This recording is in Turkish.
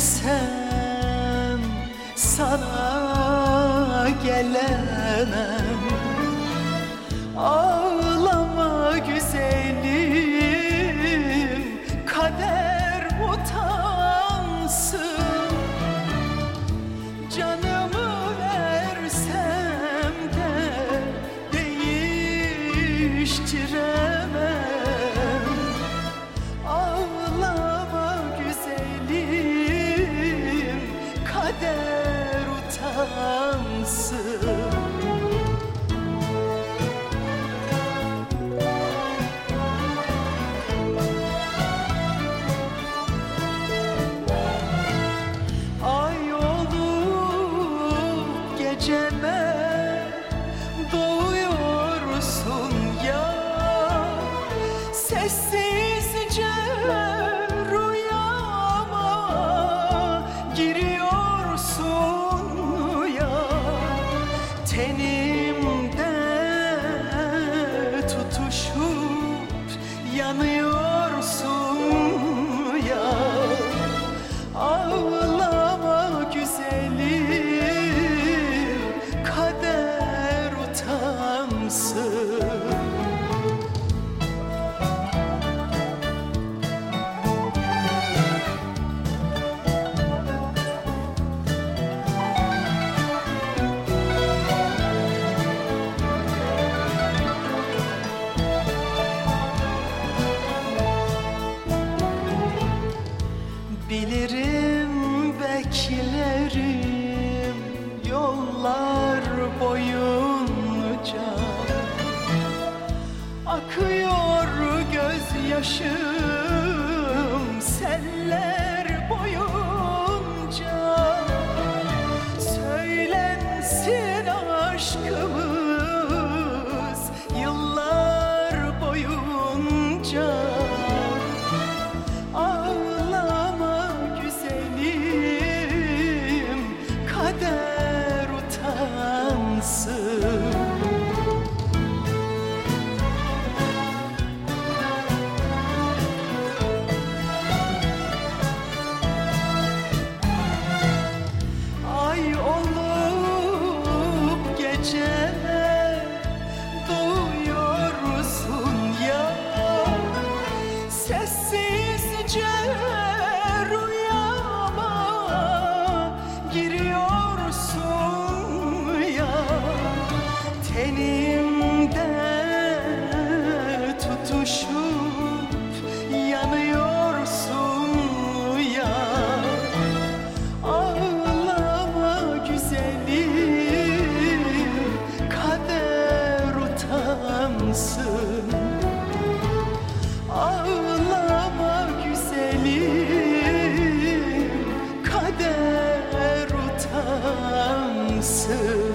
desem sana gelemem. Ağlama güzelim, kader utansın. Canımı versem de değiştiremem. Ağlama güzelim, kader utansın. Geceme doğuyorsun ya, sessizce rüyama giriyorsun ya. Tenimde tutuşup yanıyorsun ya. Ağlama güzelim, kader utansın. Bilirim, beklerim yollar boyunca. Akıyor gözyaşım seller boyunca. Söylensin aşkımız yıllar boyunca. Ağlama güzelim, kader utansın. Ay olup geceme doğuyorsun ya, sessizce rüyama giriyorsun ya. Tenimde tutuşup yanıyorsun ya. Ağlama güzelim, kader utansın. Ağlama güzelim, kader utansın.